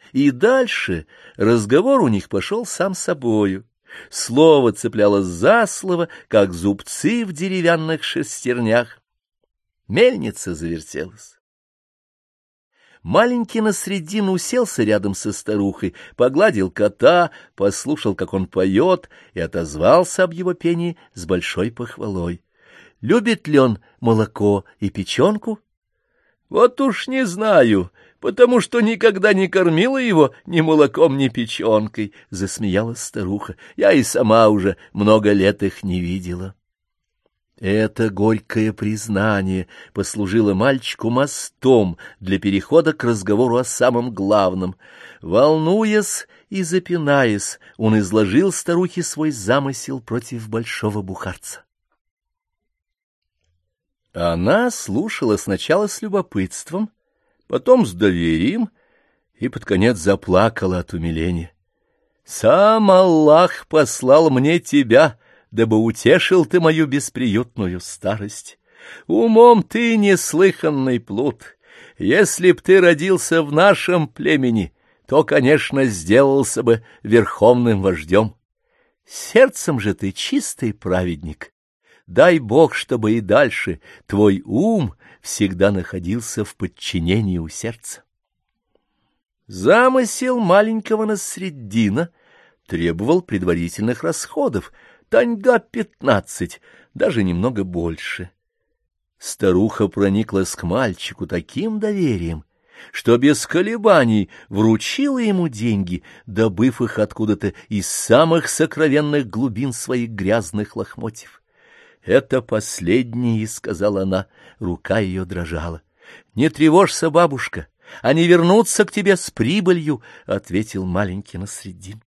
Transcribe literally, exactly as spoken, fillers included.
И дальше разговор у них пошел сам собою. Слово цеплялось за слово, как зубцы в деревянных шестернях. Мельница завертелась. Маленький на средину уселся рядом со старухой, погладил кота, послушал, как он поет, и отозвался об его пении с большой похвалой. Любит ли он молоко и печенку? — Вот уж не знаю, потому что никогда не кормила его ни молоком, ни печенкой, — засмеялась старуха. — Я и сама уже много лет их не видела. Это горькое признание послужило мальчику мостом для перехода к разговору о самом главном. Волнуясь и запинаясь, он изложил старухе свой замысел против большого бухарца. Она слушала сначала с любопытством, потом с доверием и под конец заплакала от умиления. «Сам Аллах послал мне тебя, дабы утешил ты мою бесприютную старость. Умом ты неслыханный плут. Если б ты родился в нашем племени, то, конечно, сделался бы верховным вождем. Сердцем же ты чистый праведник. Дай Бог, чтобы и дальше твой ум всегда находился в подчинении у сердца». Замысел маленького Насреддина требовал предварительных расходов, таньга пятнадцать, даже немного больше. Старуха прониклась к мальчику таким доверием, что без колебаний вручила ему деньги, добыв их откуда-то из самых сокровенных глубин своих грязных лохмотьев. «Это последние», — сказала она, рука ее дрожала. «Не тревожься, бабушка, они вернутся к тебе с прибылью», — ответил маленький Насреддин.